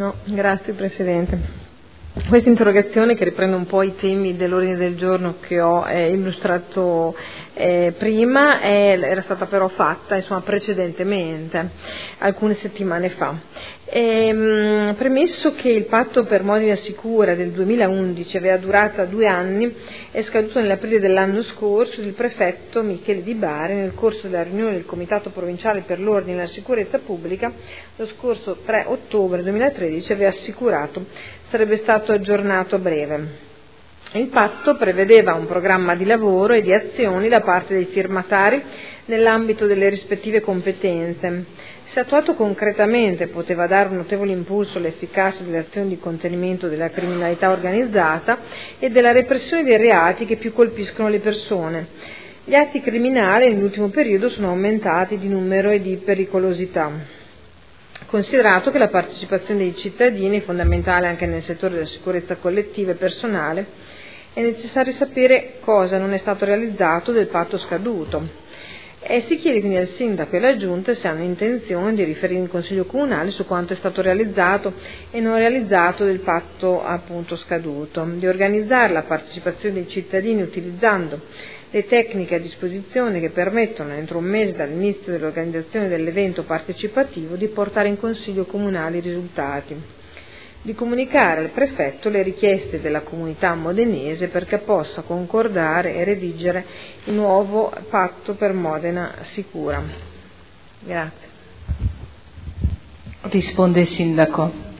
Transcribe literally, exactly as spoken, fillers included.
No, grazie Presidente. Questa interrogazione, che riprende un po' i temi dell'ordine del giorno che ho eh, illustrato eh, prima, è, era stata però fatta insomma, precedentemente, alcune settimane fa. E, mh, premesso che il patto per Modena Sicura del duemilaundici aveva durata due anni, è scaduto nell'aprile dell'anno scorso, il prefetto Michele Di Bari, nel corso della riunione del Comitato Provinciale per l'Ordine e la Sicurezza Pubblica, lo scorso tre ottobre duemilatredici, aveva assicurato sarebbe stato aggiornato a breve. Il patto prevedeva un programma di lavoro e di azioni da parte dei firmatari nell'ambito delle rispettive competenze. Se attuato concretamente poteva dare un notevole impulso all'efficacia delle azioni di contenimento della criminalità organizzata e della repressione dei reati che più colpiscono le persone. Gli atti criminali nell'ultimo periodo sono aumentati di numero e di pericolosità. Considerato che la partecipazione dei cittadini è fondamentale anche nel settore della sicurezza collettiva e personale, è necessario sapere cosa non è stato realizzato del patto scaduto. E si chiede quindi al Sindaco e alla Giunta se hanno intenzione di riferire in Consiglio Comunale su quanto è stato realizzato e non realizzato del patto appunto scaduto, di organizzare la partecipazione dei cittadini utilizzando le tecniche a disposizione che permettono entro un mese dall'inizio dell'organizzazione dell'evento partecipativo di portare in Consiglio Comunale i risultati, di comunicare al Prefetto le richieste della comunità modenese perché possa concordare e redigere il nuovo patto per Modena Sicura. Grazie. Risponde il Sindaco.